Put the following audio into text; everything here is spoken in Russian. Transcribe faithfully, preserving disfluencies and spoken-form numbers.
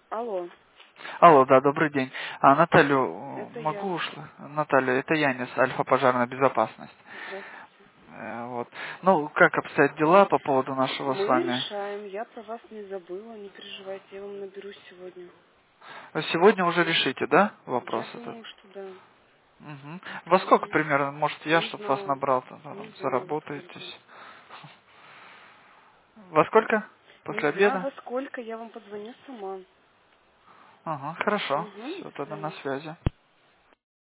Алло, Алло, да, добрый день. А, Наталью, э, это могу я. уж... Наталья, это Янис, Альфа-пожарная безопасность. Здравствуйте. Э, Вот. Ну, как обстоят дела по поводу нашего с Мы вами? решаем. Я про вас не забыла, не переживайте, я вам наберусь сегодня. Сегодня уже решите, да, вопрос Я этот? думаю, что да. Мгм. Во сколько Мгм. примерно, может, я, Не чтобы вас знаю. набрал, там, Не там, знаю, во сколько. заработаетесь? Во сколько? Не После знаю, обеда? во сколько. Я вам позвоню сама. Ага, хорошо. Угу, до Все, тогда на свидания. связи.